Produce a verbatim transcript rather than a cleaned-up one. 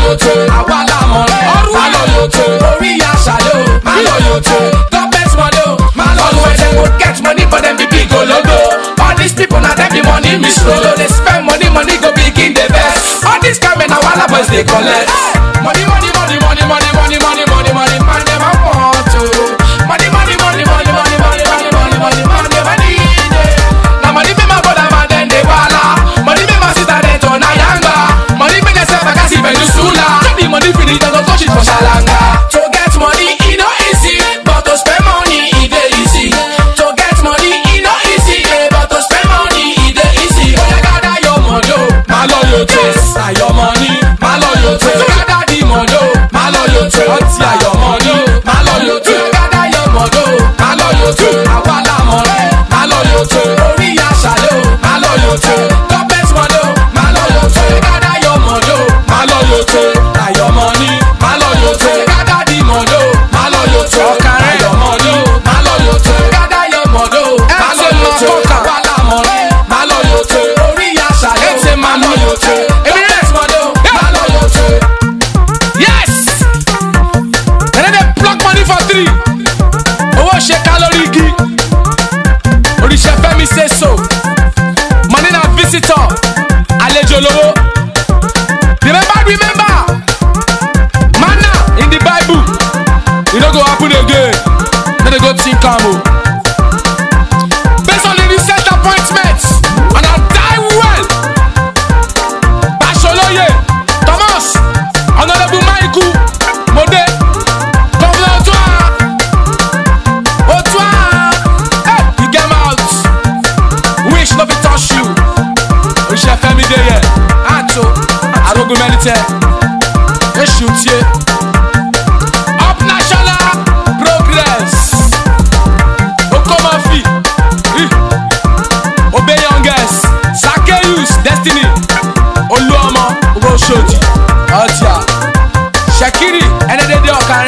Maloyoto, Awala Mole, Maloyoto, Oriya Shayo, Maloyoto, government money, Maloyoto. They go get money for them be big logo. All these people now them the money miss solo. They spend money, money go begin the best. All these coming now all boys they collect. Money, money, money, money, money, money, money, money, money, man them I want to. Money, money, money, money, money, money, money, money, money, man them I need it. Now money make my brother man then they wala. Money make my sister then turn a yanga. Money make themself I can see Venezuela. Get the money finish then go touch it for Shalanga. To get money it no easy, but to spend money it dey easy. To get money it no easy, but to spend money it dey easy. Oh you gather your money, Maloyoto, na your money, Maloyoto. Gather the money, Maloyoto, until your money, Maloyoto. Gather your money, Maloyoto, Awala money, Maloyoto, Oriya Shayo, Maloyoto, government money, Maloyoto. Gather your money, Maloyoto, na your money, Maloyoto. Gather the money, Maloyoto, na your money, Maloyoto. Gather your money, Maloyoto, Awala money, Maloyoto, Oriya Shayo, Maloyoto. Government money, Maloyoto. Yes! And then they block money for three. Owó ṣe calorie igi. Oríṣẹ́ Fẹ́mi say so. Money na visitor. Àlejò lówó. Remember, remember. Manna in the Bible. E no go happen again. Then they go think am o. Based on the recent appointments, and I die well. Basholoye, Thomas, Honorable Michael, Mode, Governor Otua, Otua, hey, you get out. Wish no be touch you. Oríṣẹ́ Fẹ́mi dey here. Ato, Arogun Melite, Eshutie. Up national progress. Okomafi, Obe youngest, Zacchaeus, Destiny, Oluomo, Ogoshodi, Ọjà, Shekiri, Ẹnẹdẹdẹ Ọkàrẹ.